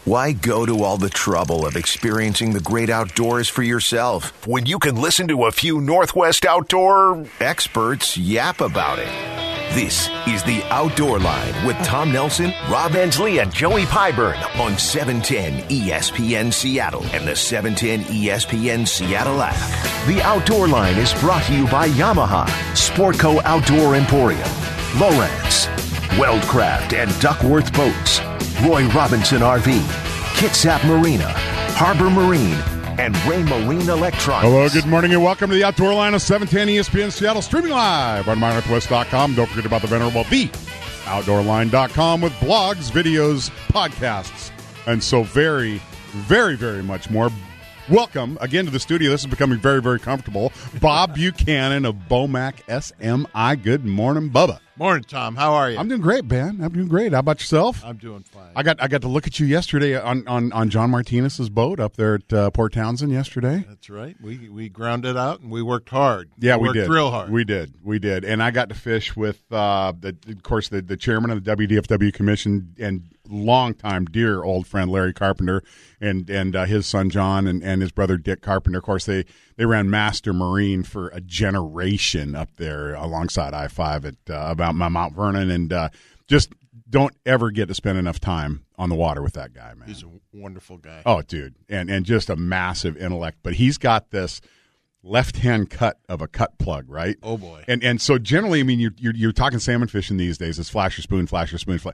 Why go to all the trouble of experiencing the great outdoors for yourself when you can listen to a few Northwest outdoor experts yap about it? This is The Outdoor Line with Tom Nelson, Rob Ensley, and Joey Pyburn on 710 ESPN Seattle and the 710 ESPN Seattle app. The Outdoor Line is brought to you by Yamaha, Sportco Outdoor Emporium, Lowrance, Weldcraft and Duckworth Boats, Roy Robinson RV, Kitsap Marina, Harbor Marine, and Ray Marine Electronics. Hello, good morning, and welcome to the Outdoor Line of 710 ESPN Seattle, streaming live on MyNorthwest.com. Don't forget about the venerable TheOutdoorLine.com with blogs, videos, podcasts, and so very, very, very much more. Welcome again to the studio. This is becoming very, very comfortable. Bob Buchanan of Bomac SMI. Good morning, Bubba. Morning, Tom. How are you? I'm doing great, man. I'm doing great. How about yourself? I'm doing fine. I got to look at you yesterday on John Martinez's boat up there at Port Townsend yesterday. That's right. We ground it out and we worked hard. Yeah, we worked did. Real hard. We did. And I got to fish with, of course, the chairman of the WDFW Commission and longtime dear old friend Larry Carpenter and his son John and his brother Dick Carpenter. Of course, they ran Master Marine for a generation up there alongside I-5 at about Mount Vernon, and just don't ever get to spend enough time on the water with that guy, man. He's a wonderful guy. Oh, dude, and just a massive intellect. But he's got this left-hand cut of a cut plug, right? Oh boy. And so generally, I mean, you're talking salmon fishing these days. It's flash your spoon, flash.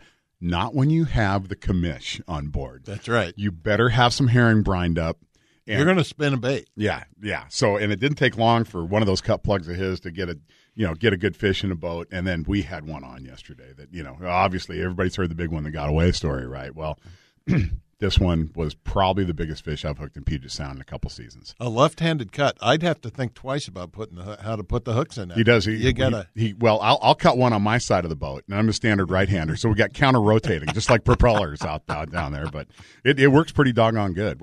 Not when you have the commish on board. That's right. You better have some herring brined up. And you're going to spin a bait. Yeah. So, and it didn't take long for one of those cut plugs of his to get a good fish in a boat. And then we had one on yesterday that, obviously everybody's heard the big one that got away story, right? Well, this one was probably the biggest fish I've hooked in Puget Sound in a couple seasons. A left-handed cut. I'd have to think twice about how to put the hooks in there. He does. I'll cut one on my side of the boat, and I'm a standard right-hander, so we got counter-rotating, just like propellers out down there. But it works pretty doggone good.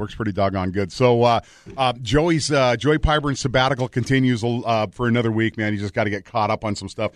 So Joey Pyburn's sabbatical continues for another week, man. You just got to get caught up on some stuff.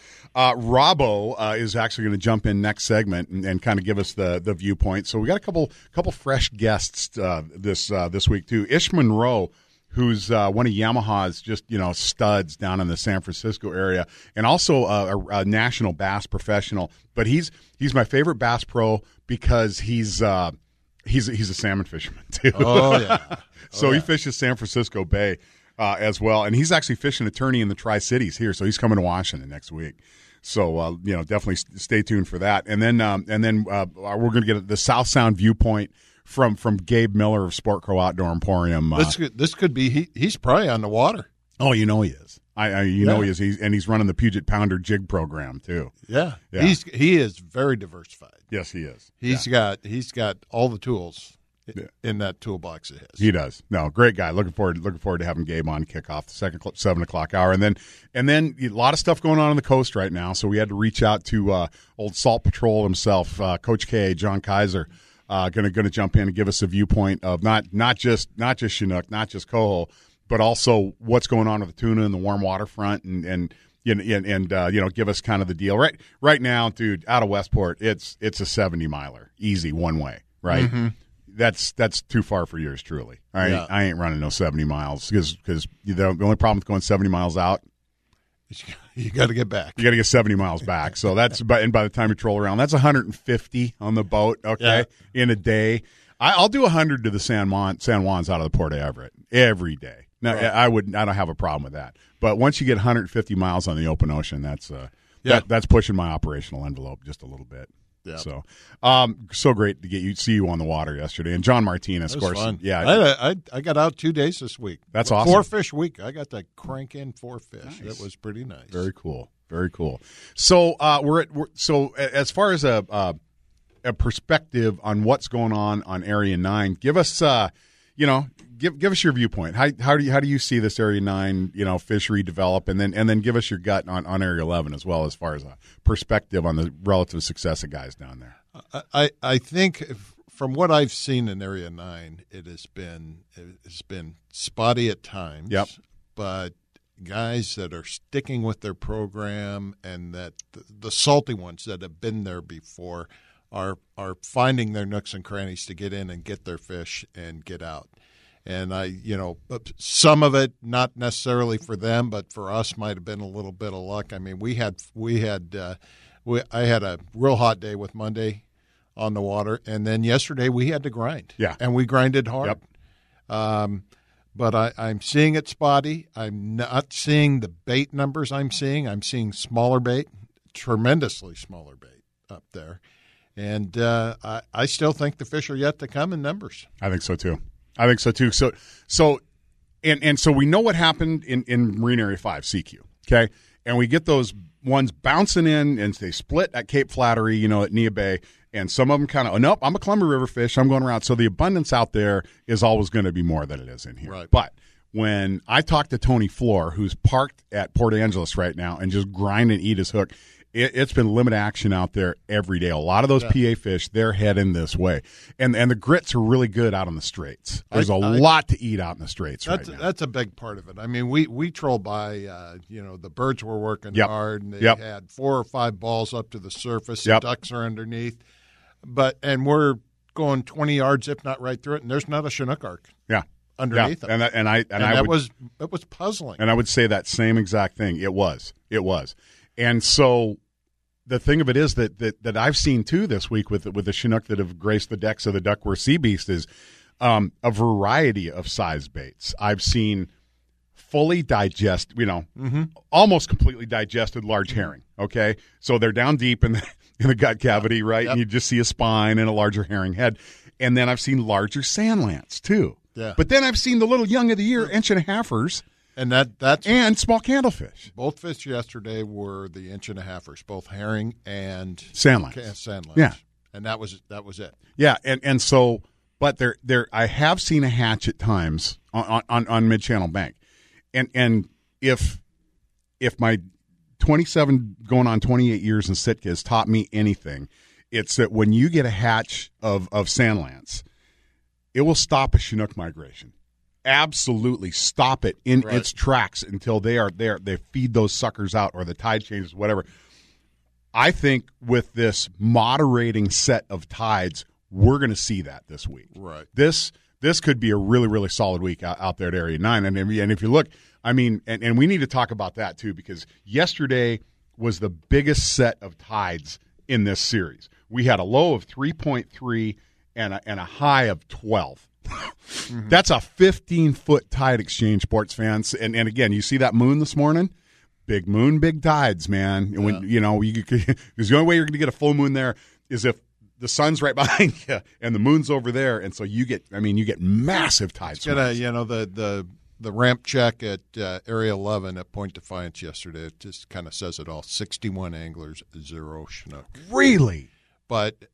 Robbo is actually going to jump in next segment and kind of give us the viewpoint. So we got a couple fresh guests this week too. Ish Monroe, who's one of Yamaha's just studs down in the San Francisco area, and also a national bass professional. But he's my favorite bass pro because he's a salmon fisherman too. Oh yeah. So he fishes San Francisco Bay as well, and he's actually fishing a tourney in the Tri-Cities here. So he's coming to Washington next week. So definitely stay tuned for that. And then we're going to get the South Sound viewpoint from Gabe Miller of Sportco Outdoor Emporium. This could be he's probably on the water. Oh, he is. He is. He's running the Puget Pounder jig program too. Yeah. He is very diversified. Yes, he is. He's got all the tools in that toolbox of his. He does. No, great guy. Looking forward to having Gabe on kickoff the second 7 o'clock hour, and then a lot of stuff going on the coast right now. So we had to reach out to old Salt Patrol himself, Coach K, John Kaiser. Going to jump in and give us a viewpoint of not just Chinook, not just coho, but also what's going on with the tuna and the warm waterfront, and give us kind of the deal right now, dude. Out of Westport, it's a 70-miler, easy one way, right? Mm-hmm. That's too far for yours truly. I ain't running no 70 miles because the only problem with going 70 miles out, you got to get back. You got to get 70 miles back. So that's by the time you troll around, that's 150 on the boat. Okay, in a day. I'll do 100 to the San Juans out of the Port of Everett every day. Now right. I don't have a problem with that. But once you get 150 miles on the open ocean, that's pushing my operational envelope just a little bit. Yeah. So great to see you on the water yesterday, and John Martinez, of course. Fun. Yeah, I got out 2 days this week. That's awesome. 4 fish a week. I got to crank in 4 fish. Nice. That was pretty nice. Very cool. Very cool. So so as far as a perspective on what's going on Area 9, give us give us your viewpoint. How do you see this Area 9 fishery develop, and then give us your gut on Area 11 as well, as far as a perspective on the relative success of guys down there. I think from what I've seen in Area 9, it has been spotty at times. Yep. But guys that are sticking with their program, and that the salty ones that have been there before are finding their nooks and crannies to get in and get their fish and get out. And some of it not necessarily for them, but for us might have been a little bit of luck. I mean, I had a real hot day with Monday on the water, and then yesterday we had to grind. Yeah, and we grinded hard. Yep. But I'm seeing it spotty. I'm not seeing the bait numbers I'm seeing smaller bait, tremendously smaller bait up there. And I still think the fish are yet to come in numbers. I think so too. So we know what happened in Marine Area 5, CQ, okay? And we get those ones bouncing in, and they split at Cape Flattery, at Nia Bay, and some of them kind of, nope, I'm a Columbia River fish, I'm going around. So the abundance out there is always going to be more than it is in here. Right. But when I talk to Tony Floor, who's parked at Port Angeles right now and just grind and eat his hook, it's been limited action out there every day. A lot of those PA fish, they're heading this way. And the grits are really good out on the straits. There's a lot to eat out in the straits right now. That's a big part of it. I mean, we troll by, the birds were working hard, and they had 4 or 5 balls up to the surface. The ducks are underneath. And we're going 20 yards, if not right through it, and there's not a Chinook arc underneath it. It was puzzling. And I would say that same exact thing. It was. And so the thing of it is that I've seen too this week with the Chinook that have graced the decks of the Duckworth Sea Beast is a variety of size baits. I've seen fully almost completely digested large herring. Okay, so they're down deep in the gut cavity, right? Yep. And you just see a spine and a larger herring head. And then I've seen larger sand lance too. Yeah. But then I've seen the little young of the year 1.5-inchers. And that's and small candlefish. Both fish yesterday were the 1.5-inchers, both herring and sand lance. Yeah, and that was it. Yeah, and so, but there I have seen a hatch at times on Mid Channel Bank, and if my 27 going on 28 years in Sitka has taught me anything, it's that when you get a hatch of sand lance, it will stop a Chinook migration. Absolutely stop it in its tracks until they feed those suckers out or the tide changes, whatever. I think with this moderating set of tides, we're going to see that this week. Right. This could be a really, really solid week out there at Area 9. And if you look, I mean, and we need to talk about that too, because yesterday was the biggest set of tides in this series. We had a low of 3.3 and a high of 12. Mm-hmm. That's a 15-foot tide exchange, sports fans. And again, you see that moon this morning? Big moon, big tides, man. And when because the only way you're going to get a full moon there is if the sun's right behind you and the moon's over there, and so you get massive tides. The ramp check at Area 11 at Point Defiance yesterday, it just kind of says it all. 61 anglers, 0 Chinook. Really? But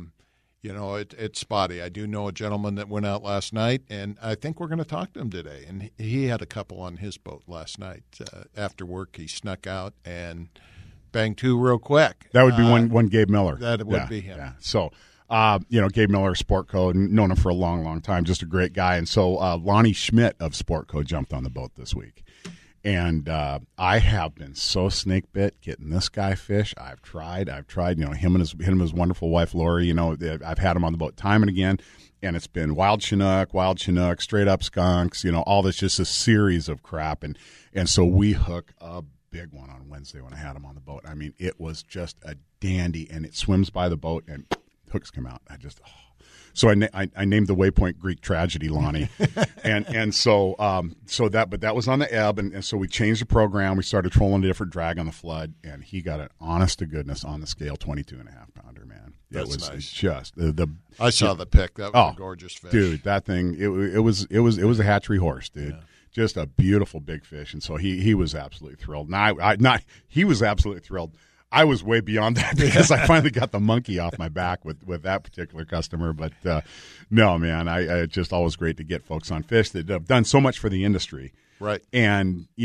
it's spotty. I do know a gentleman that went out last night, and I think we're going to talk to him today. And he had a couple on his boat last night. After work, he snuck out and banged 2 real quick. That would be one Gabe Miller. That would be him. Yeah. So, Gabe Miller, Sportco, known him for a long, long time, just a great guy. And so Lonnie Schmidt of Sportco jumped on the boat this week. And I have been so snake bit getting this guy fish. I've tried. Him and his wonderful wife Lori. I've had him on the boat time and again, and it's been wild Chinook, straight up skunks. All this, just a series of crap. And so we hook a big one on Wednesday when I had him on the boat. I mean, it was just a dandy, and it swims by the boat and hooks come out. So I named the waypoint Greek tragedy, Lonnie, and so that was on the ebb, and so we changed the program. We started trolling a different drag on the flood, and he got an honest to goodness on the scale 22.5-pounder, man. That's it was nice. Just I saw the pic. That was a gorgeous fish, dude. That thing it was a hatchery horse, dude. Yeah. Just a beautiful big fish, and so he was absolutely thrilled. He was absolutely thrilled. I was way beyond that because I finally got the monkey off my back with that particular customer. But no, man, it's just always great to get folks on fish that have done so much for the industry. Right. And he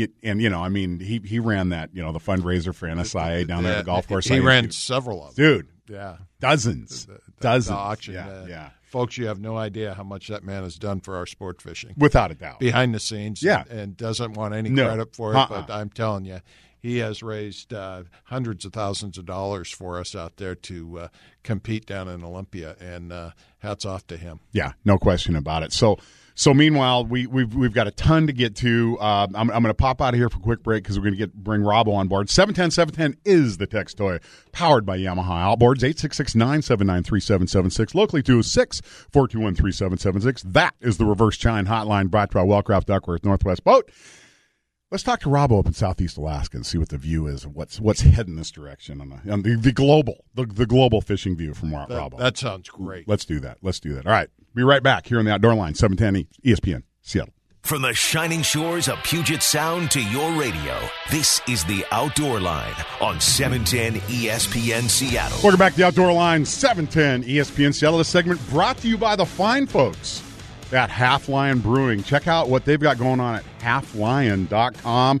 ran that, the fundraiser for NSIA down there at the golf course. He ran several of them. Dude. Yeah. Dozens. The auction. Yeah. Folks, you have no idea how much that man has done for our sport fishing. Without a doubt. Behind the scenes. Yeah. And doesn't want any credit for it. But I'm telling you, he has raised hundreds of thousands of dollars for us out there to compete down in Olympia, and hats off to him. Yeah, no question about it. So meanwhile, we've got a ton to get to. I'm going to pop out of here for a quick break because we're going to bring Robbo on board. 710-710 is the text toy, powered by Yamaha Outboards. 866-979-3776, locally 206-421-3776. That is the Reverse Chine Hotline, brought to by Wellcraft Duckworth Northwest Boat. Let's talk to Robbo up in Southeast Alaska and see what the view is of what's heading this direction on the global fishing view from Robbo. That sounds great. Let's do that. All right. Be right back here on the Outdoor Line, 710 ESPN, Seattle. From the shining shores of Puget Sound to your radio, this is the Outdoor Line on 710 ESPN Seattle. Welcome back to the Outdoor Line, 710 ESPN Seattle. This segment brought to you by the fine folks at Half Lion Brewing. Check out what they've got going on at halflion.com.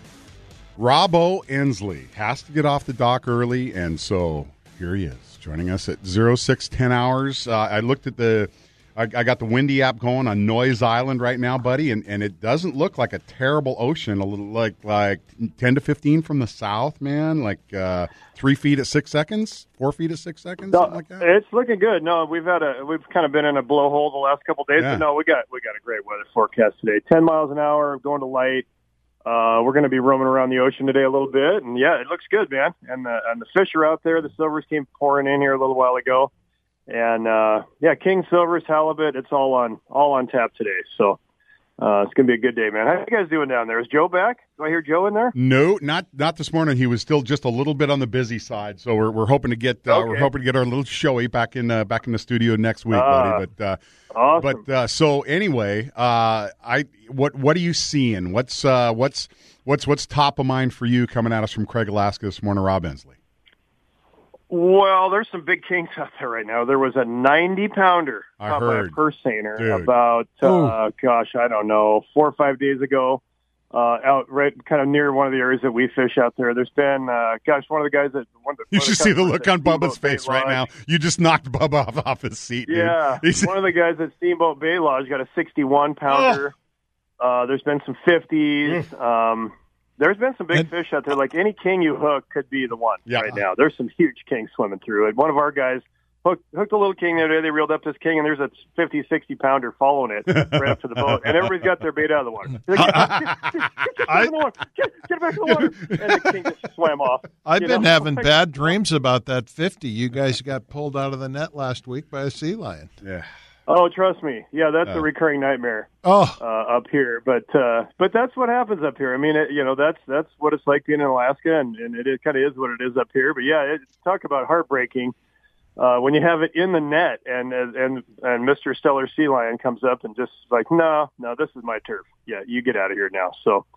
Robbo Ensley has to get off the dock early, and so here he is, joining us at 0610 hours. I looked at I got the Windy app going on Noise Island right now, buddy, and it doesn't look like a terrible ocean. A little like 10 to 15 from the south, man. Like 3 feet at 6 seconds, 4 feet at 6 seconds, something like that. It's looking good. No, we've kind of been in a blowhole the last couple of days. Yeah. But no, we got a great weather forecast today. 10 miles an hour, going to light. We're going to be roaming around the ocean today a little bit, and yeah, it looks good, man. And the fish are out there. The silvers came pouring in here a little while ago. And king, silvers, halibut, it's all on tap today. So it's gonna be a good day, man. How you guys doing down there? Is Joe back? Do I hear Joe in there? No, not this morning. He was still just a little bit on the busy side. So we're hoping to get our little showy back in the studio next week, buddy. But awesome. But so anyway, what are you seeing? What's top of mind for you coming at us from Craig, Alaska this morning, Rob Ensley? Well, there's some big kings out there right now. There was a 90-pounder caught by a purse seiner about, I don't know, 4 or 5 days ago, out right kind of near one of the areas that we fish out there. There's been, one of the guys that... You should see the look on Bubba's face right now. You just knocked Bubba off his seat, dude. Yeah, one of the guys at Steamboat Bay Lodge got a 61-pounder. There's been some 50s. There's been some big fish out there. Like any king you hook could be the one right now. There's some huge kings swimming through it. One of our guys hooked a little king the other day. They reeled up this king, and there's a 50, 60-pounder following it right up to the boat. And everybody's got their bait out of the water. Like, get back in the water. Get back in the water. And the king just swam off. I've been having bad dreams about that 50. You guys got pulled out of the net last week by a sea lion. Yeah. Oh, trust me. Yeah, that's a recurring nightmare up here. But that's what happens up here. I mean, that's what it's like being in Alaska, and it kind of is what it is up here. But yeah, talk about heartbreaking when you have it in the net, and Mr. Stellar Sea Lion comes up and just like, no, this is my turf. Yeah, you get out of here now. So,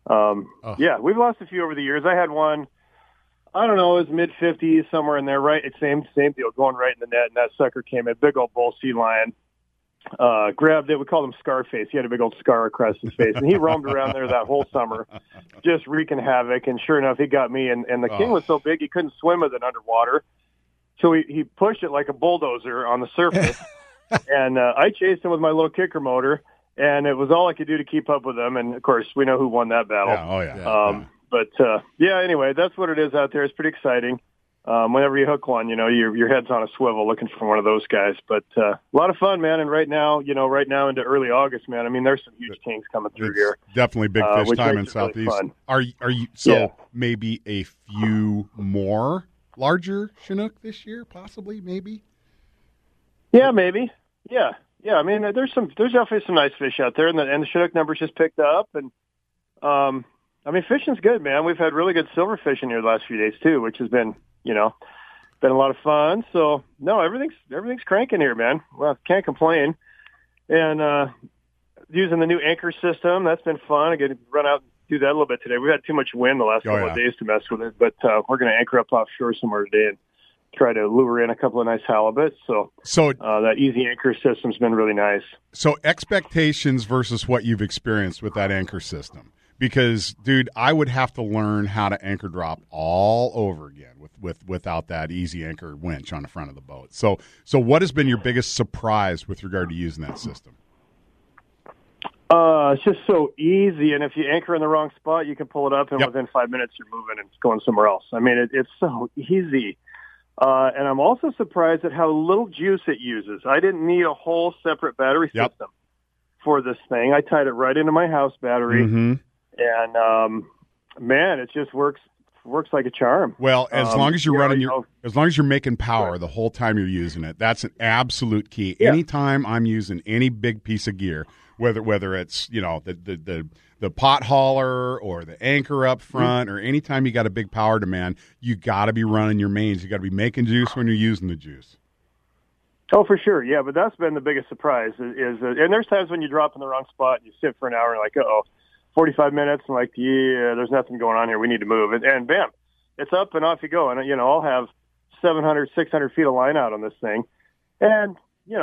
yeah, we've lost a few over the years. I had one. I don't know, it was mid-50s, somewhere in there, right? Same deal, going right in the net, and that sucker came in, big old bull sea lion, grabbed it. We called him Scarface. He had a big old scar across his face, and he roamed around there that whole summer, just wreaking havoc, and sure enough, he got me, and the king was so big he couldn't swim with it underwater, so he pushed it like a bulldozer on the surface, and I chased him with my little kicker motor, and it was all I could do to keep up with him, and of course, we know who won that battle. Yeah, But, anyway, that's what it is out there. It's pretty exciting. Whenever you hook one, your head's on a swivel looking for one of those guys. But a lot of fun, man. And right now into early August, man, I mean, there's some huge kings coming through here. Definitely big fish time in Southeast. Really are you maybe a few more larger Chinook this year, possibly, maybe? Yeah, maybe. Yeah. I mean, there's definitely some nice fish out there, and the Chinook numbers just picked up, and I mean, fishing's good, man. We've had really good silver fishing here the last few days too, which has been a lot of fun. So no, everything's cranking here, man. Well, can't complain. And using the new anchor system, that's been fun. I get to run out and do that a little bit today. We've had too much wind the last couple of days to mess with it, but we're going to anchor up offshore somewhere today and try to lure in a couple of nice halibut. So that easy anchor system's been really nice. So expectations versus what you've experienced with that anchor system. Because, dude, I would have to learn how to anchor drop all over again without that easy anchor winch on the front of the boat. So what has been your biggest surprise with regard to using that system? It's just so easy, and if you anchor in the wrong spot, you can pull it up, and within 5 minutes you're moving and it's going somewhere else. I mean, it's so easy. And I'm also surprised at how little juice it uses. I didn't need a whole separate battery system for this thing. I tied it right into my house battery, and man, it just works like a charm. Well, as long as you're running as long as you're making power the whole time you're using it, that's an absolute key. Yeah. Anytime I'm using any big piece of gear, whether it's the pot hauler or the anchor up front, or anytime you got a big power demand, you got to be running your mains. You got to be making juice when you're using the juice. Oh, for sure, yeah. But that's been the biggest surprise. And there's times when you drop in the wrong spot and you sit for an hour and like, 45 minutes, and like, there's nothing going on here. We need to move. And bam, it's up and off you go. And, I'll have 700, 600 feet of line out on this thing. And,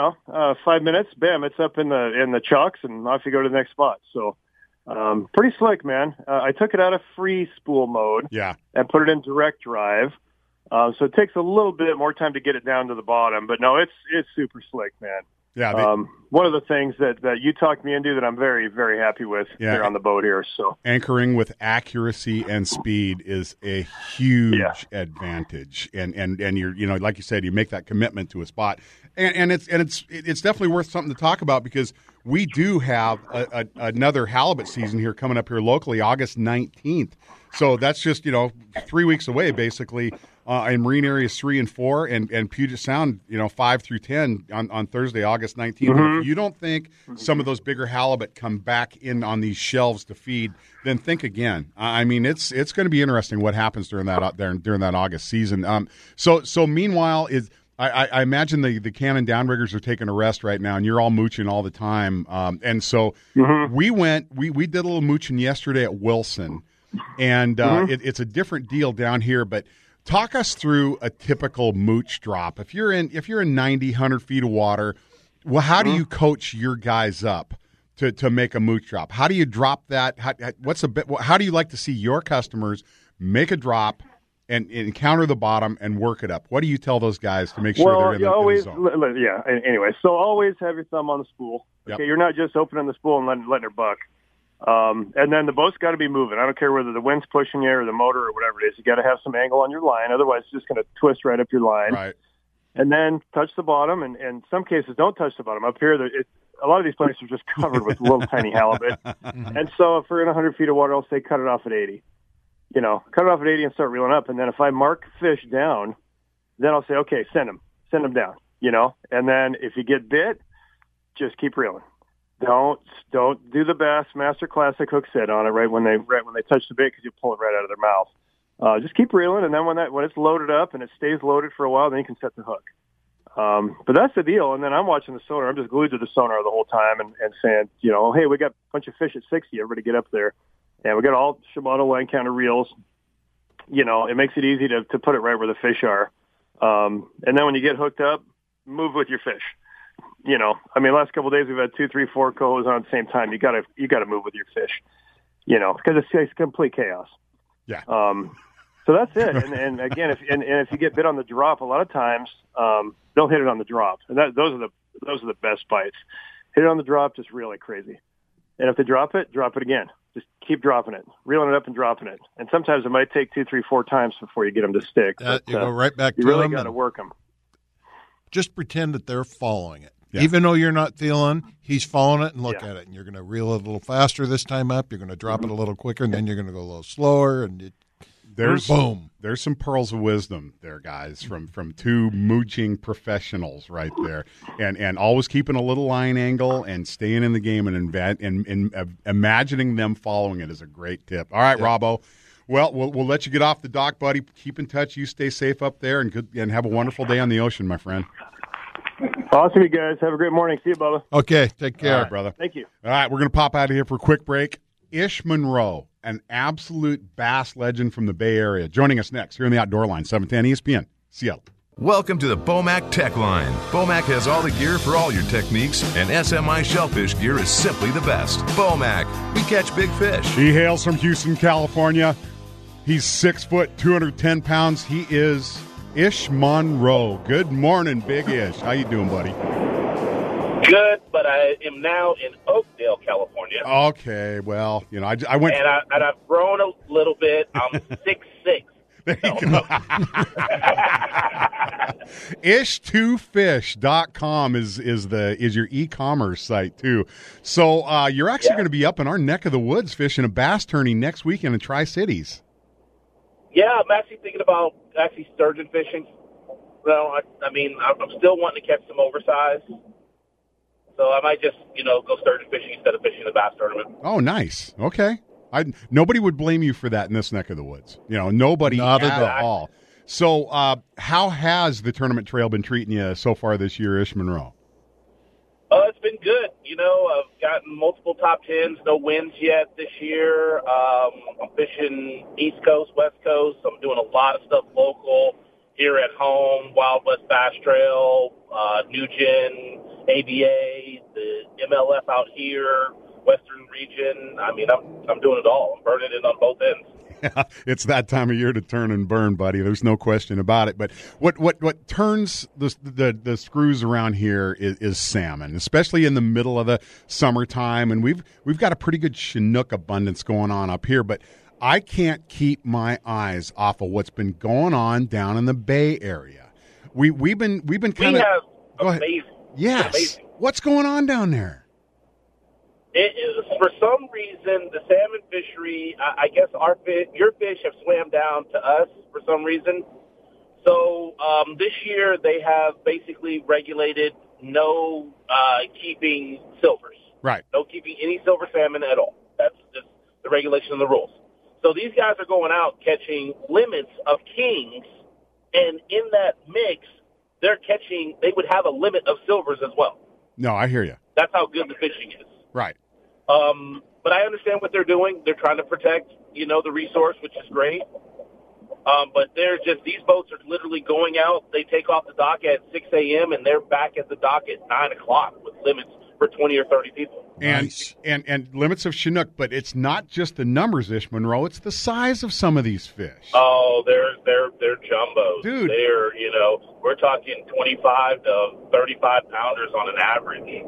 5 minutes, bam, it's up in the chucks, and off you go to the next spot. So pretty slick, man. I took it out of free spool mode and put it in direct drive. So it takes a little bit more time to get it down to the bottom. But, no, it's super slick, man. Yeah, one of the things that you talked me into that I'm very, very happy with here on the boat here. So anchoring with accuracy and speed is a huge advantage, and you're like you said, you make that commitment to a spot, and it's definitely worth something to talk about, because we do have another halibut season here coming up here locally, August 19th. So that's just 3 weeks away, basically. In marine areas 3 and 4, and Puget Sound, 5 through 10 on Thursday, August 19th. If you don't think some of those bigger halibut come back in on these shelves to feed, then think again. I mean, it's going to be interesting what happens during that August season. So meanwhile, I imagine the Cannon downriggers are taking a rest right now, and you're all mooching all the time. And so we did a little mooching yesterday at Wilson, and it's a different deal down here, but. Talk us through a typical mooch drop. If you're in 90, 100 feet of water, well, how do you coach your guys up to make a mooch drop? How do you drop that? How do you like to see your customers make a drop and encounter the bottom and work it up? What do you tell those guys to make sure they're in the zone? Yeah. Anyway, so always have your thumb on the spool. Okay, you're not just opening the spool and letting her buck. And then the boat's got to be moving. I don't care whether the wind's pushing you or the motor or whatever it is. You got to have some angle on your line. Otherwise, it's just going to twist right up your line. Right. And then touch the bottom. And in some cases, don't touch the bottom. Up here, a lot of these places are just covered with little tiny halibut. And so if we're in 100 feet of water, I'll say cut it off at 80. Cut it off at 80 and start reeling up. And then if I mark fish down, then I'll say, okay, send them down. And then if you get bit, just keep reeling. Don't do the Bassmaster Classic hook set on it right when they touch the bait, because you pull it right out of their mouth. Just keep reeling, and then when it's loaded up and it stays loaded for a while, then you can set the hook. But that's the deal. And then I'm watching the sonar. I'm just glued to the sonar the whole time and saying, hey, we got a bunch of fish at 60. Everybody get up there, and we got all Shimano line counter reels. It makes it easy to put it right where the fish are. And then when you get hooked up, move with your fish. Last couple of days we've had 2, 3, 4 cohos on at the same time. You got to move with your fish, because it's complete chaos. Yeah. So that's it. And again, if you get bit on the drop, a lot of times they'll hit it on the drop, and those are the best bites. Hit it on the drop, just reel it crazy. And if they drop it again. Just keep dropping it, reeling it up and dropping it. And sometimes it might take 2, 3, 4 times before you get them to stick. You go right back to them. You really got to work them. Just pretend that they're following it. Yeah. Even though you're not feeling, he's following it, and look at it. And you're going to reel it a little faster this time up. You're going to drop it a little quicker, and then you're going to go a little slower. And boom. There's some pearls of wisdom there, guys, from two mooching professionals right there. And always keeping a little line angle and staying in the game and imagining them following it is a great tip. All right, Robbo. Well, we'll let you get off the dock, buddy. Keep in touch. You stay safe up there, and have a wonderful day on the ocean, my friend. Awesome, you guys. Have a great morning. See you, Bubba. Okay, take care. All right, brother. Thank you. All right, we're going to pop out of here for a quick break. Ish Monroe, an absolute bass legend from the Bay Area, joining us next here in the Outdoor Line, 710 ESPN, Seattle. Welcome to the Bomac Tech Line. Bomac has all the gear for all your techniques, and SMI shellfish gear is simply the best. Bomac, we catch big fish. He hails from Houston, California. He's 6 foot, 210 pounds. He is Ish Monroe. Good morning, Big Ish. How you doing, buddy? Good, but I am now in Oakdale, California. Okay, well, I went... And I've grown a little bit. I'm 6'6". There you go. Ish2fish.com is your e-commerce site too. So you're actually going to be up in our neck of the woods fishing a bass tourney next weekend in Tri-Cities. Yeah, I'm actually thinking about sturgeon fishing. Well, I'm still wanting to catch some oversized. So I might just, go sturgeon fishing instead of fishing the bass tournament. Oh, nice. Okay. Nobody would blame you for that in this neck of the woods. Nobody Not at all. So how has the tournament trail been treating you so far this year, Ish Monroe? It's been good. I've gotten multiple top tens, no wins yet this year. I'm fishing East Coast, West Coast. I'm doing a lot of stuff local here at home, Wild West Bass Trail, Nugent, ABA, the MLF out here, Western region. I'm doing it all. I'm burning it on both ends. Yeah, it's that time of year to turn and burn, buddy. There's no question about it. But what turns the screws around here is salmon, especially in the middle of the summertime. And we've got a pretty good Chinook abundance going on up here. But I can't keep my eyes off of what's been going on down in the Bay Area. We've been kind of amazing. Yes. Amazing. What's going on down there? It is, for some reason, the salmon fishery, I guess your fish have swam down to us for some reason. So this year they have basically regulated no keeping silvers. Right. No keeping any silver salmon at all. That's just the regulation and the rules. So these guys are going out catching limits of kings, and in that mix, they would have a limit of silvers as well. No, I hear you. That's how good the fishing is. Right. But I understand what they're doing. They're trying to protect, the resource, which is great. But these boats are literally going out. They take off the dock at 6 a.m. and they're back at the dock at 9 o'clock with limits for 20 or 30 people. Nice. And limits of Chinook, but it's not just the numbers, Ish Monroe. It's the size of some of these fish. Oh, they're jumbos. Dude. They're, we're talking 25 to 35 pounders on an average.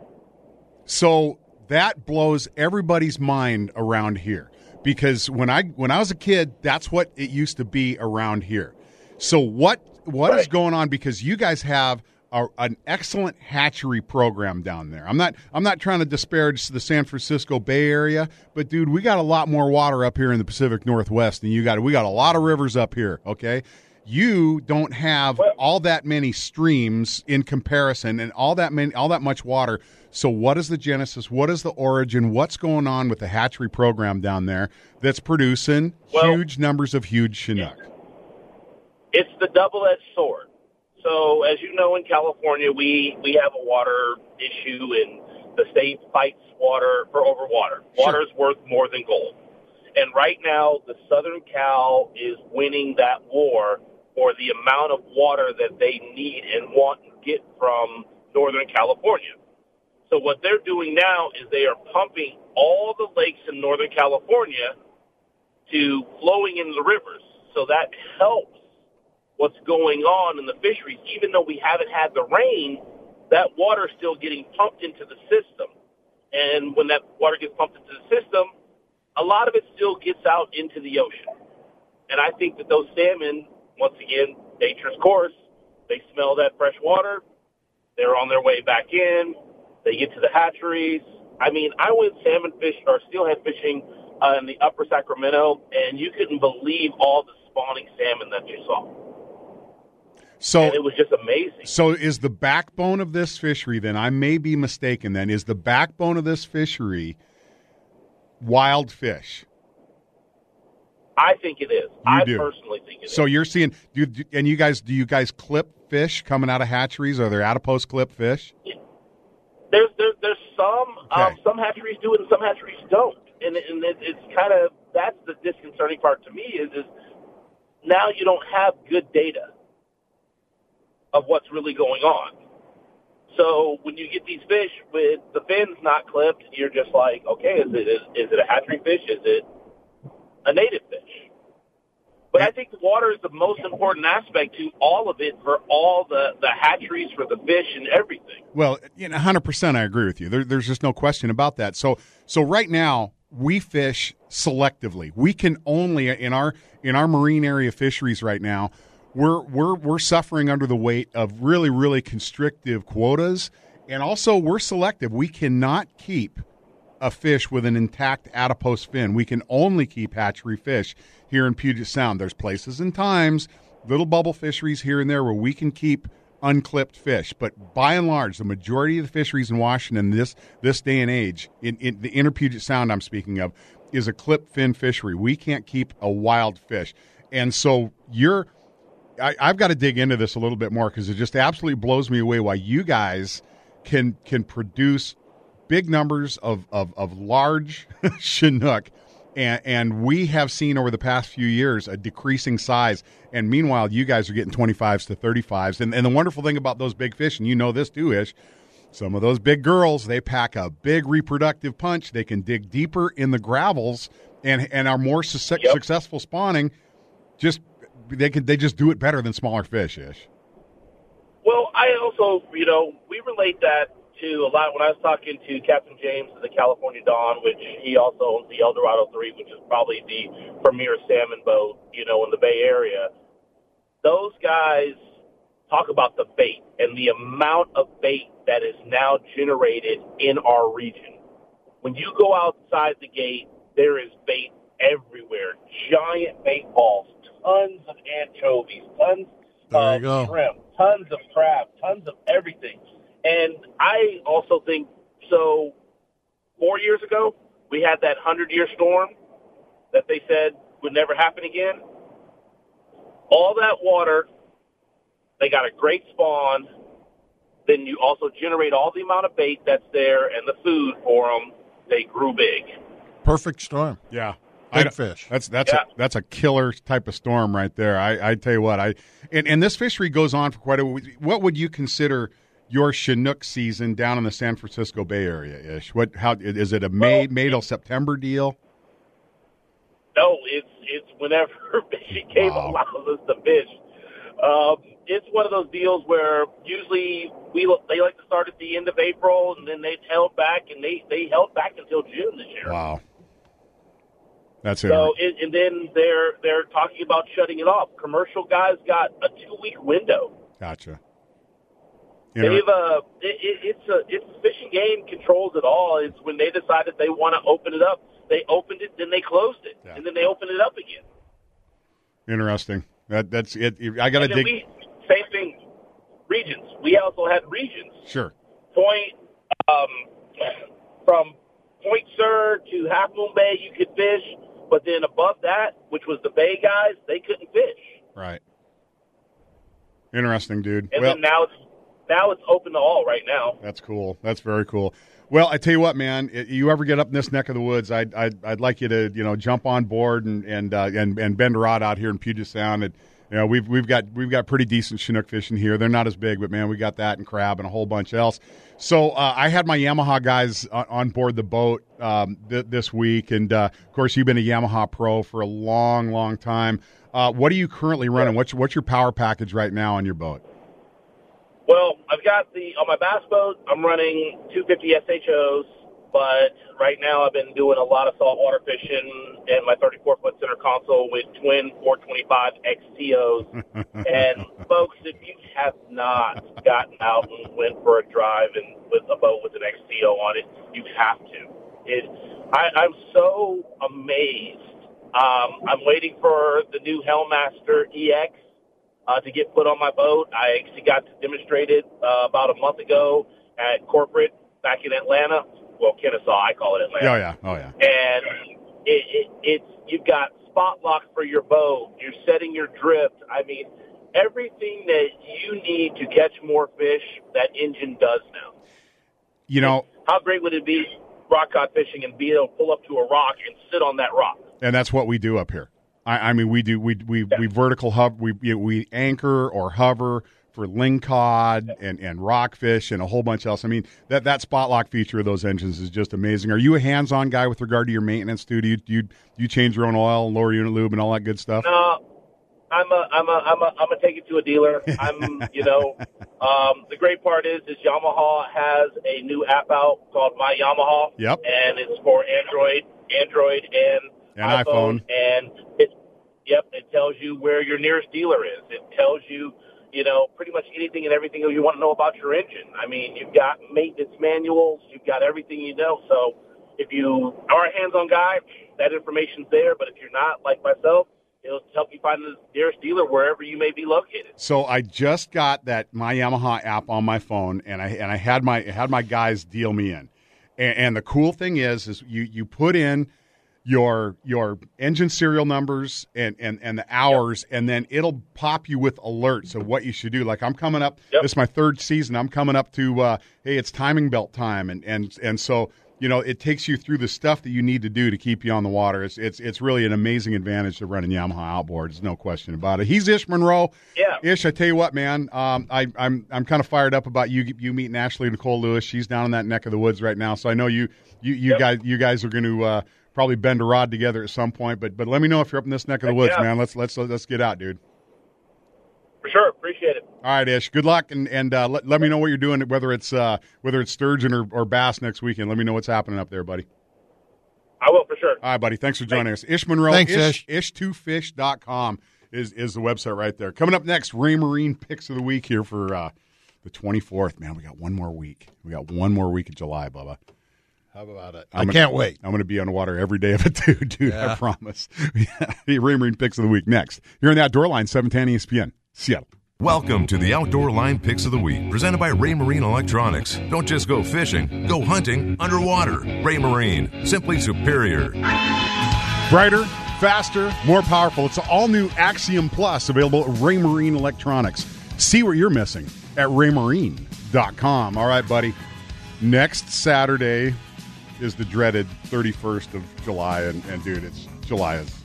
So that blows everybody's mind around here, because when I was a kid, that's what it used to be around here. So what right. is going on? Because you guys have an excellent hatchery program down there. I'm not trying to disparage the San Francisco Bay Area, but dude, we got a lot more water up here in the Pacific Northwest than you got. We got a lot of rivers up here. Okay. You don't have all that many streams in comparison and all that much water. So what is the genesis? What is the origin? What's going on with the hatchery program down there that's producing huge numbers of huge Chinook? It's the double-edged sword. So as you know, in California, we have a water issue, and the state fights water for over water. Water is worth more than gold. And right now, the Southern Cal is winning that war for the amount of water that they need and want to get from Northern California. So what they're doing now is they are pumping all the lakes in Northern California to flowing into the rivers. So that helps what's going on in the fisheries. Even though we haven't had the rain, that water is still getting pumped into the system. And when that water gets pumped into the system, a lot of it still gets out into the ocean. And I think that those salmon, once again, nature's course, they smell that fresh water. They're on their way back in. They get to the hatcheries. I went salmon fish or steelhead fishing in the upper Sacramento, and you couldn't believe all the spawning salmon that you saw. And it was just amazing. So is the backbone of this fishery, then, I may be mistaken then, is the backbone of this fishery wild fish? I think it is. I personally think it is. So you're seeing, do you guys clip fish coming out of hatcheries? Are there adipose clip fish? Yeah. There's some hatcheries do it and some hatcheries don't. And it's kind of, that's the disconcerting part to me is now you don't have good data of what's really going on. So when you get these fish with the fins not clipped, you're just like, okay, is it a hatchery fish? Is it a native fish? But I think the water is the most important aspect to all of it for all the hatcheries, for the fish and everything. Well, 100% I agree with you. There's just no question about that. So right now we fish selectively. We can only in our marine area fisheries right now, we're suffering under the weight of really, really constrictive quotas, and also we're selective. We cannot keep a fish with an intact adipose fin. We can only keep hatchery fish here in Puget Sound. There's places and times, little bubble fisheries here and there where we can keep unclipped fish. But by and large, the majority of the fisheries in Washington this day and age, in the inner Puget Sound I'm speaking of, is a clipped fin fishery. We can't keep a wild fish. And so I've got to dig into this a little bit more because it just absolutely blows me away why you guys can produce big numbers of large Chinook, and we have seen over the past few years a decreasing size, and meanwhile you guys are getting 25s to 35s, and the wonderful thing about those big fish, and you know this too, Ish, some of those big girls, they pack a big reproductive punch. They can dig deeper in the gravels and are more successful spawning. They just do it better than smaller fish, Ish. Well, I also, we relate that to a lot when I was talking to Captain James of the California Dawn, which he also owns the El Dorado 3, which is probably the premier salmon boat, in the Bay Area. Those guys talk about the bait and the amount of bait that is now generated in our region. When you go outside the gate, there is bait everywhere. Giant bait balls, tons of anchovies, tons of shrimp, tons of crab, tons of everything. And I also think, 4 years ago, we had that 100-year storm that they said would never happen again. All that water, they got a great spawn. Then you also generate all the amount of bait that's there and the food for them. They grew big. Perfect storm. Yeah. Big fish. That's a killer type of storm right there. I tell you what, and this fishery goes on for quite a while. What would you consider your Chinook season down in the San Francisco Bay Area, Ish? How is it a May till September deal? No, it's whenever Fishing Game allows us to fish. It's one of those deals where usually they like to start at the end of April, and then they've held back, and they held back until June this year. Wow. That's it. So, and then they're talking about shutting it off. Commercial guys got a 2-week window. Gotcha. It's Fishing Game controls it all. It's when they decided they want to open it up. They opened it, then they closed it, and then they opened it up again. Interesting. That's it. I got to dig. Same thing. Regions. We also had regions. Sure. From Point Sur to Half Moon Bay, you could fish, but then above that, which was the Bay guys, they couldn't fish. Right. Interesting, dude. And then now it's open to all right now. That's cool. That's very cool. Well, I tell you what, man. You ever get up in this neck of the woods, I'd like you to jump on board and bend a rod out here in Puget Sound. And, we've got pretty decent Chinook fishing here. They're not as big, but man, we got that and crab and a whole bunch else. So I had my Yamaha guys on board the boat this week, and of course you've been a Yamaha pro for a long, long time. What are you currently running? What's your power package right now on your boat? Well, I've got on my bass boat, I'm running 250 SHOs, but right now I've been doing a lot of saltwater fishing in my 34-foot center console with twin 425 XTOs. And folks, if you have not gotten out and went for a drive and with a boat with an XTO on it, you have to. I'm so amazed. I'm waiting for the new Hellmaster EX to get put on my boat. I actually got to demonstrate it about a month ago at corporate back in Atlanta. Well, Kennesaw, I call it Atlanta. Oh yeah. And it's you've got spot lock for your boat. You're setting your drift. I mean, everything that you need to catch more fish, that engine does now. How great would it be rock cod fishing and be able to pull up to a rock and sit on that rock? And that's what we do up here. I mean, we vertical hub. We anchor or hover for lingcod and rockfish and a whole bunch else. I mean, that spot lock feature of those engines is just amazing. Are you a hands-on guy with regard to your maintenance too? Do you change your own oil, lower unit lube, and all that good stuff? No, I'm a take it to a dealer. The great part is Yamaha has a new app out called My Yamaha. Yep. And it's for Android and iPhone. And it tells you where your nearest dealer is. It tells you, pretty much anything and everything you want to know about your engine. I mean, you've got maintenance manuals, you've got everything you know. So if you are a hands-on guy, that information's there. But if you're not, like myself, it'll help you find the nearest dealer wherever you may be located. So I just got that My Yamaha app on my phone, and I had my guys deal me in. And the cool thing is you put in your engine serial numbers and the hours, and then it'll pop you with alerts of what you should do. Like I'm coming up, This is my third season. I'm coming up to hey, it's timing belt time, and so it takes you through the stuff that you need to do to keep you on the water. It's really an amazing advantage to running Yamaha outboards, no question about it. He's Ish Monroe. Yeah, Ish, I tell you what, man, I'm kind of fired up about you meeting Ashley Nicole Lewis. She's down in that neck of the woods right now, so I know you guys are going to probably bend a rod together at some point. But let me know if you're up in this neck of the woods, man. Let's get out, dude. For sure, appreciate it. All right, Ish. Good luck, and let me know what you're doing. Whether it's sturgeon or bass next weekend, let me know what's happening up there, buddy. I will for sure. All right, buddy. Thanks for joining us, Ish Monroe. Thanks, Ish. Ish2fish.com is the website right there. Coming up next, Raymarine picks of the week here for the 24th. Man, we got one more week. We got one more week of July, Bubba. How about it? I can't wait. I'm going to be on the water every day of it, too, dude. Yeah. I promise. Raymarine picks of the week next. You're on the Outdoor Line, 710 ESPN, Seattle. Welcome to the Outdoor Line Picks of the Week, presented by Raymarine Electronics. Don't just go fishing, go hunting underwater. Raymarine, simply superior. Brighter, faster, more powerful. It's an all-new Axiom Plus available at Raymarine Electronics. See what you're missing at raymarine.com. All right, buddy. Next Saturday is the dreaded 31st of July, and dude, July is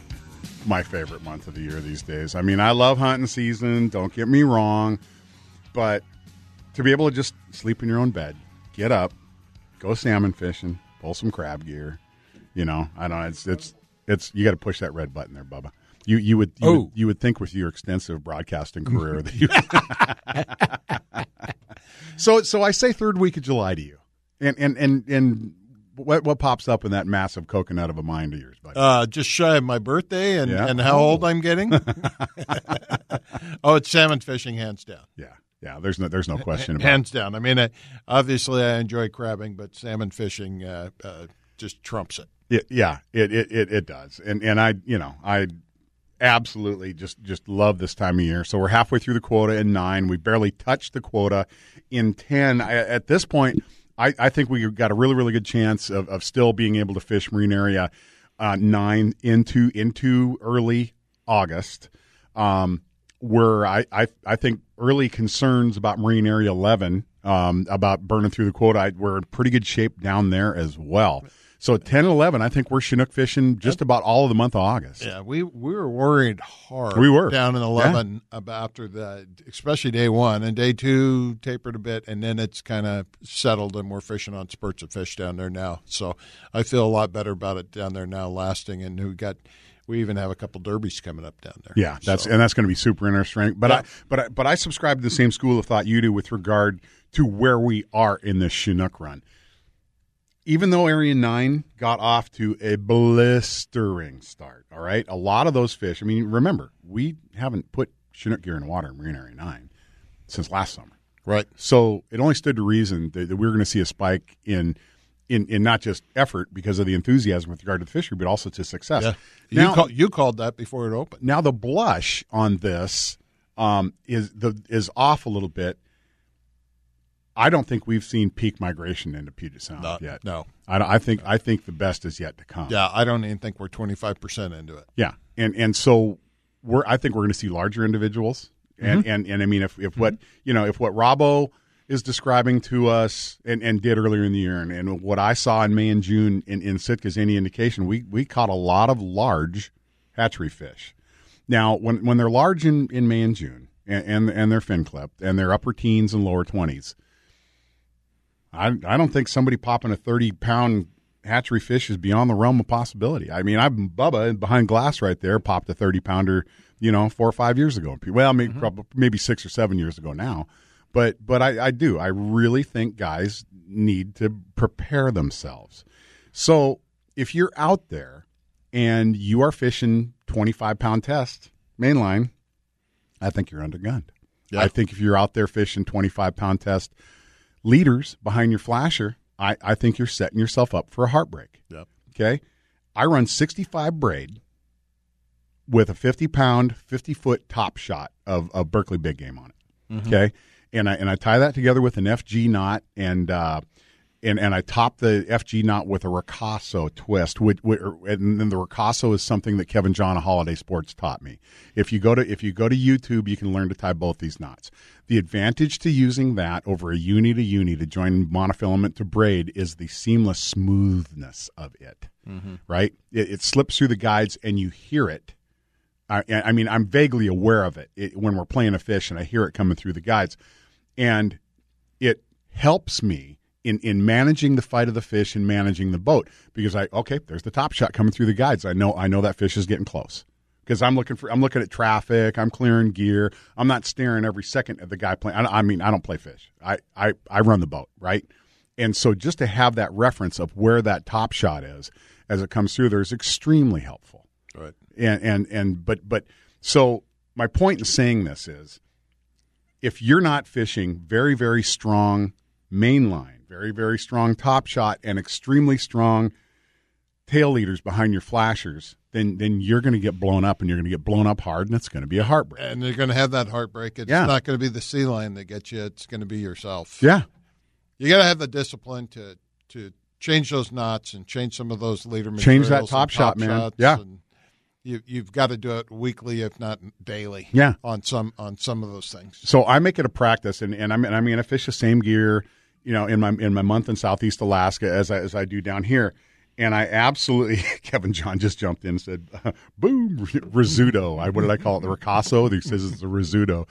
my favorite month of the year these days. I mean, I love hunting season, don't get me wrong, but to be able to just sleep in your own bed, get up, go salmon fishing, pull some crab gear, I don't know, it's you got to push that red button there, Bubba. You would think with your extensive broadcasting career that you So I say third week of July to you. And what pops up in that massive coconut of a mind of yours, buddy? Just shy of my birthday and how old I'm getting. It's salmon fishing, hands down. Yeah. There's no question about it. Hands down. I mean, obviously I enjoy crabbing, but salmon fishing just trumps it. It does. And I absolutely just love this time of year. So we're halfway through the quota in 9. We barely touched the quota in 10. At this point, I think we've got a really, really good chance of still being able to fish Marine Area 9 into early August. Where I think early concerns about Marine Area 11 about burning through the quota, we're in pretty good shape down there as well. So 10 and 11, I think we're Chinook fishing just about all of the month of August. Yeah, we were worried hard. We were down in 11 about after especially day 1, and day 2 tapered a bit, and then it's kind of settled, and we're fishing on spurts of fish down there now. So I feel a lot better about it down there now, lasting, and we even have a couple derbies coming up down there. Yeah, that's going to be super interesting. But I subscribe to the same school of thought you do with regard to where we are in this Chinook run. Even though Area 9 got off to a blistering start, all right, a lot of those fish, I mean, remember, we haven't put Chinook gear in the water in Marine Area 9 since last summer. Right. So it only stood to reason that we were going to see a spike in not just effort because of the enthusiasm with regard to the fishery, but also to success. Yeah. Now, you called that before it opened. Now the blush on this is off a little bit. I don't think we've seen peak migration into Puget Sound yet. No, I think the best is yet to come. Yeah, I don't even think we're 25% into it. Yeah, and so I think we're going to see larger individuals, and I mean if what Robbo is describing to us and did earlier in the year, and what I saw in May and June in Sitka's any indication, we caught a lot of large hatchery fish. Now when they're large in May and June and they're fin clipped and they're upper teens and lower 20s. I don't think somebody popping a 30-pound hatchery fish is beyond the realm of possibility. I mean, Bubba behind glass right there popped a 30-pounder, 4 or 5 years ago. Well, maybe 6 or 7 years ago now. But I do. I really think guys need to prepare themselves. So if you're out there and you are fishing 25-pound test mainline, I think you're undergunned. Yeah. I think if you're out there fishing 25-pound test leaders behind your flasher, I think you're setting yourself up for a heartbreak. Yep. Okay? I run 65 braid with a 50-pound, 50-foot top shot of Berkley Big Game on it. Mm-hmm. Okay? And I tie that together with an FG knot, and I top the FG knot with a Ricasso twist. And then the Ricasso is something that Kevin John of Holiday Sports taught me. If you go to YouTube, you can learn to tie both these knots. The advantage to using that over a uni to join monofilament to braid is the seamless smoothness of it. Mm-hmm. Right? It slips through the guides, and you hear it. I mean, I'm vaguely aware of it when we're playing a fish, and I hear it coming through the guides. And it helps me in managing the fight of the fish and managing the boat, because there's the top shot coming through the guides. I know that fish is getting close, because I'm looking at traffic. I'm clearing gear. I'm not staring every second at the guy playing. I don't play fish. I run the boat, right? And so just to have that reference of where that top shot is as it comes through there is extremely helpful. Right. But so my point in saying this is, if you're not fishing very, very strong mainline, very, very strong top shot, and extremely strong tail leaders behind your flashers, then you're going to get blown up, and you're going to get blown up hard, and it's going to be a heartbreak. And you're going to have that heartbreak. It's not going to be the sea lion that gets you. It's going to be yourself. Yeah. You got to have the discipline to change those knots and change some of those leader materials. Change that top shot, man. Yeah. You've got to do it weekly, if not daily. Yeah. On some of those things. So I make it a practice, and I'm going to fish the same gear, in my month in Southeast Alaska as I do down here. And I absolutely, Kevin John just jumped in and said, boom, Rizzuto. What did I call it? The Ricasso? He says it's a Rizzuto.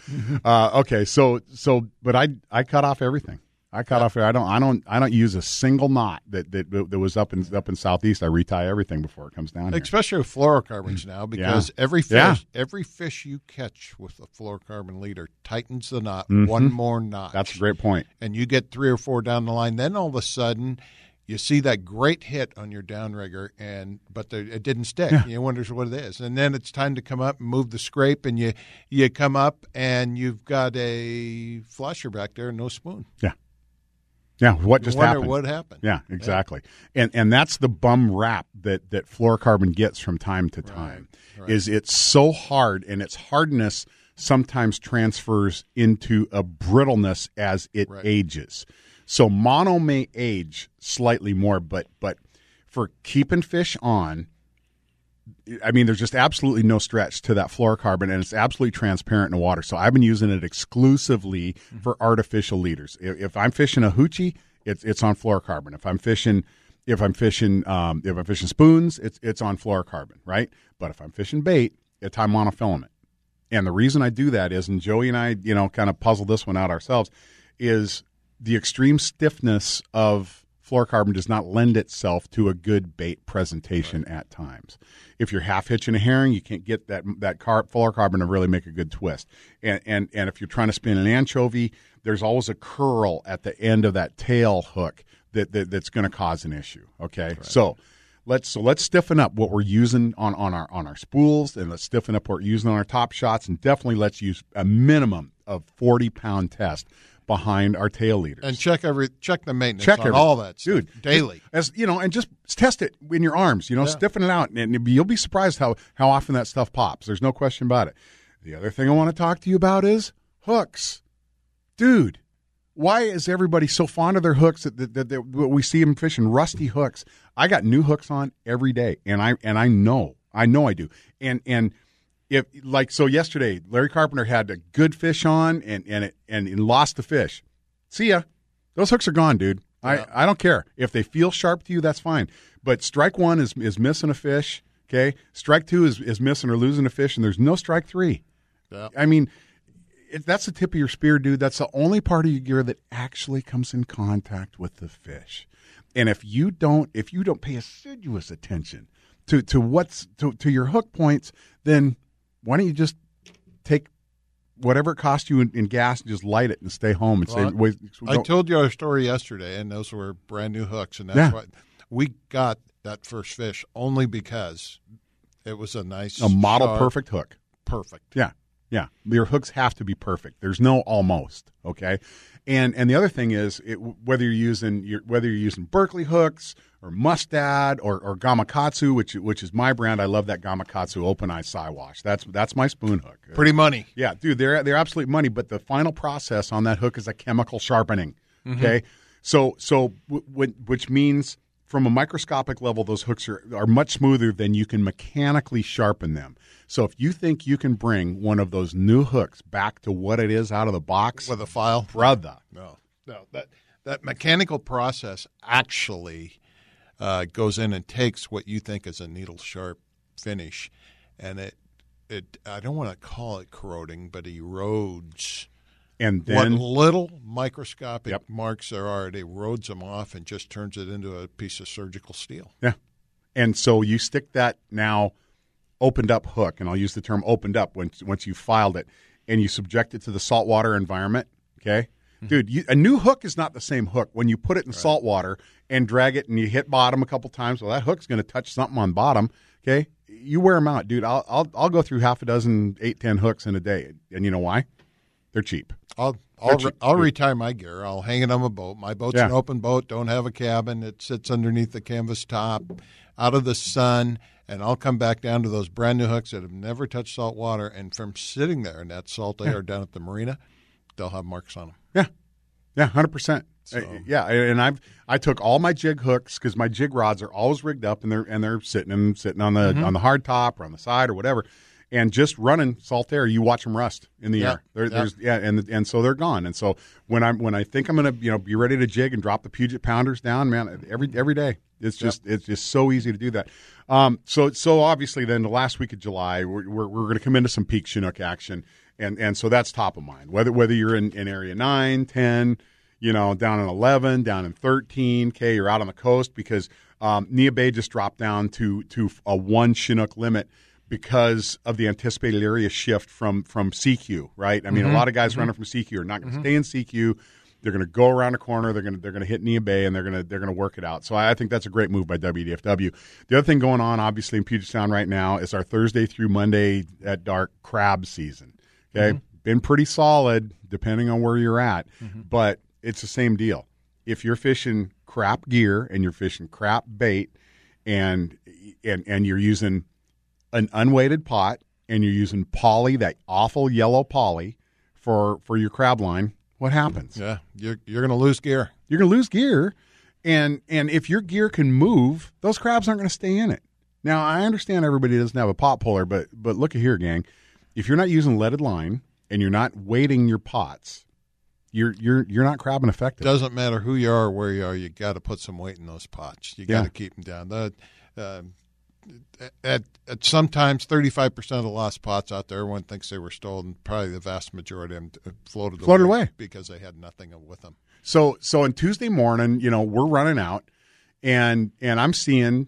Okay. But I cut off everything. I cut off. I don't use a single knot that was up in Southeast. I retie everything before it comes down here. Especially with fluorocarbons now, because every fish you catch with a fluorocarbon leader tightens the knot one more notch. That's a great point. And you get 3 or 4 down the line. Then all of a sudden, you see that great hit on your downrigger, but it didn't stick. Yeah. You wonder what it is. And then it's time to come up and move the scrape, and you come up and you've got a flasher back there and no spoon. Yeah. Yeah, what just happened? What happened? Yeah, exactly. Yeah. And that's the bum rap that fluorocarbon gets from time to time. Right. Is it's so hard, and its hardness sometimes transfers into a brittleness as it ages. So mono may age slightly more, but for keeping fish on, I mean, there's just absolutely no stretch to that fluorocarbon, and it's absolutely transparent in the water. So I've been using it exclusively for artificial leaders. If I'm fishing a hoochie, it's on fluorocarbon. If I'm fishing spoons, it's on fluorocarbon, right? But if I'm fishing bait, it's on monofilament. And the reason I do that is, and Joey and I, kind of puzzled this one out ourselves, is the extreme stiffness of fluorocarbon does not lend itself to a good bait presentation at times. If you're half hitching a herring, you can't get that fluorocarbon to really make a good twist. And if you're trying to spin an anchovy, there's always a curl at the end of that tail hook that's going to cause an issue. Okay, right. So let's stiffen up what we're using on our spools, and let's stiffen up what we're using on our top shots, and definitely let's use a minimum of 40-pound test behind our tail leaders, and check the maintenance on all that stuff, dude, daily. And just test it in your arms. Stiffen it out, and you'll be surprised how often that stuff pops. There's no question about it. The other thing I want to talk to you about is hooks, dude. Why is everybody so fond of their hooks that we see them fishing rusty hooks? I got new hooks on every day, and I know I do, and. So yesterday, Larry Carpenter had a good fish on and lost the fish. See ya. Those hooks are gone, dude. Yeah. I don't care. If they feel sharp to you, that's fine. But strike 1 is missing a fish, okay? Strike 2 is missing or losing a fish, and there's no strike 3. Yeah. I mean, that's the tip of your spear, dude. That's the only part of your gear that actually comes in contact with the fish. And if you don't pay assiduous attention to your hook points, then why don't you just take whatever it costs you in gas and just light it and stay home and say. I told you our story yesterday, and those were brand new hooks, and that's why we got that first fish only because it was a model sharp, perfect hook. Perfect. Yeah. Yeah, your hooks have to be perfect. There's no almost, okay? And the other thing is whether you're using Berkley hooks or Mustad or Gamakatsu, which is my brand. I love that Gamakatsu Open Eye Siwash. That's my spoon hook. Pretty money. Yeah, dude, they're absolute money. But the final process on that hook is a chemical sharpening. Okay, which means from a microscopic level, those hooks are much smoother than you can mechanically sharpen them. So if you think you can bring one of those new hooks back to what it is out of the box with a file, brother, no, that mechanical process actually goes in and takes what you think is a needle sharp finish, and it I don't want to call it corroding, but erodes. And then what little microscopic marks there are, it erodes them off and just turns it into a piece of surgical steel. Yeah. And so you stick that now opened up hook, and I'll use the term opened up once you filed it, and you subject it to the saltwater environment, okay? Mm-hmm. Dude, a new hook is not the same hook. When you put it in salt water and drag it and you hit bottom a couple times, well, that hook's going to touch something on bottom, okay? You wear them out. Dude, I'll go through half a dozen 8-10 hooks in a day, and you know why? They're cheap. I'll retire my gear. I'll hang it on my boat. My boat's an open boat, don't have a cabin. It sits underneath the canvas top, out of the sun, and I'll come back down to those brand new hooks that have never touched salt water, and from sitting there in that salt air down at the marina, they'll have marks on them. Yeah, 100%. So. And I took all my jig hooks because my jig rods are always rigged up and they're sitting on the hard top or on the side or whatever. And just running salt air, you watch them rust in the air. And so they're gone. And so when I think I'm going to be ready to jig and drop the Puget Pounders down, man, every day it's just so easy to do that. So obviously then the last week of July we're going to come into some peak Chinook action, and so that's top of mind. Whether you're in area 9, 10, down in 11, down in 13, you're out on the coast because Neah Bay just dropped down to a 1 Chinook limit. Because of the anticipated area shift from CQ, right? I mean, a lot of guys running from CQ are not going to stay in CQ. They're going to go around a corner. They're going to hit Neah Bay, and they're going to work it out. So I think that's a great move by WDFW. The other thing going on, obviously, in Puget Sound right now is our Thursday through Monday at dark crab season. Okay, been pretty solid depending on where you're at, but it's the same deal. If you're fishing crap gear and you're fishing crap bait, and you're using an unweighted pot, and you're using poly, that awful yellow poly, for your crab line, what happens? Yeah, you're going to lose gear. You're going to lose gear, and if your gear can move, those crabs aren't going to stay in it. Now, I understand everybody doesn't have a pot puller, but look at here, gang. If you're not using leaded line and you're not weighting your pots, you're not crabbing effective. Doesn't matter who you are or where you are, you got to put some weight in those pots. You got to keep them down. At sometimes 35% of the lost pots out there, everyone thinks they were stolen. Probably the vast majority of them floated away because they had nothing with them. So on Tuesday morning, we're running out, and I'm seeing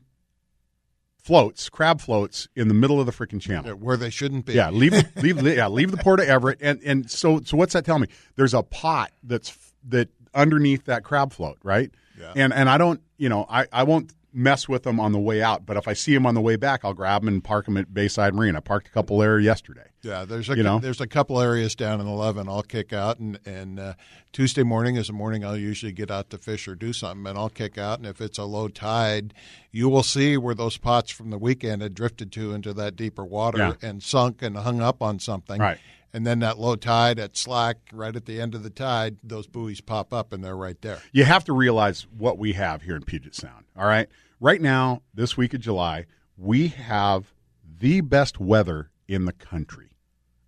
crab floats in the middle of the freaking channel where they shouldn't be. Yeah, leave the Port of Everett, and so what's that telling me? There's a pot that underneath that crab float, right? Yeah. And I don't, I won't mess with them on the way out, but if I see them on the way back, I'll grab them and park them at Bayside Marina. I parked a couple there yesterday. Yeah, there's a couple areas down in 11 I'll kick out, and Tuesday morning is the morning I'll usually get out to fish or do something, and I'll kick out, and if it's a low tide, you will see where those pots from the weekend had drifted into that deeper water and sunk and hung up on something. Right. And then that low tide at slack, right at the end of the tide, those buoys pop up, and they're right there. You have to realize what we have here in Puget Sound, all right? Right now, this week of July, we have the best weather in the country.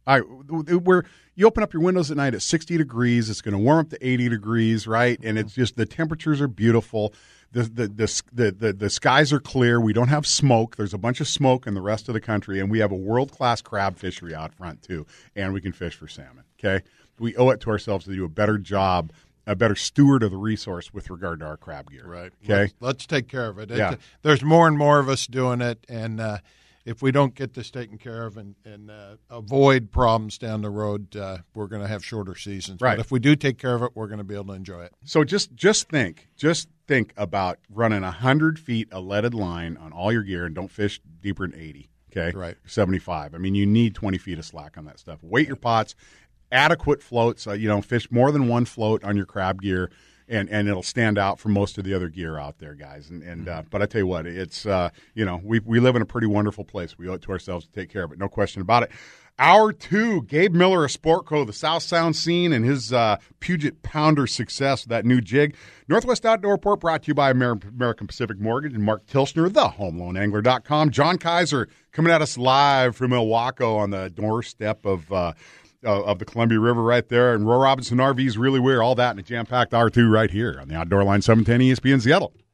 All right, you open up your windows at night at 60 degrees. It's going to warm up to 80 degrees, right? And it's just the temperatures are beautiful. The skies are clear. We don't have smoke. There's a bunch of smoke in the rest of the country, and we have a world-class crab fishery out front too, and we can fish for salmon. Okay, we owe it to ourselves to do a better job, a better steward of the resource with regard to our crab gear. Right. Okay. Let's take care of it. Yeah. There's more and more of us doing it, and if we don't get this taken care of and avoid problems down the road, we're going to have shorter seasons. Right. But if we do take care of it, we're going to be able to enjoy it. So just think about running 100 feet of leaded line on all your gear, and don't fish deeper than 80. Okay. Right. 75. I mean, you need 20 feet of slack on that stuff. Weight your pots, adequate floats. Fish more than one float on your crab gear. And it'll stand out from most of the other gear out there, guys. But I tell you what, it's we live in a pretty wonderful place. We owe it to ourselves to take care of it, no question about it. Hour 2, Gabe Miller of Sportco, the South Sound scene, and his Puget Pounder success with that new jig. Northwest Outdoor Report brought to you by American Pacific Mortgage and Mark Tilshner, thehomeloanangler.com. John Kaiser coming at us live from Milwaukee on the doorstep of the Columbia River right there, and Roy Robinson RVs Really Weird, all that in a jam-packed hour 2 right here on the Outdoor Line 710 ESPN Seattle.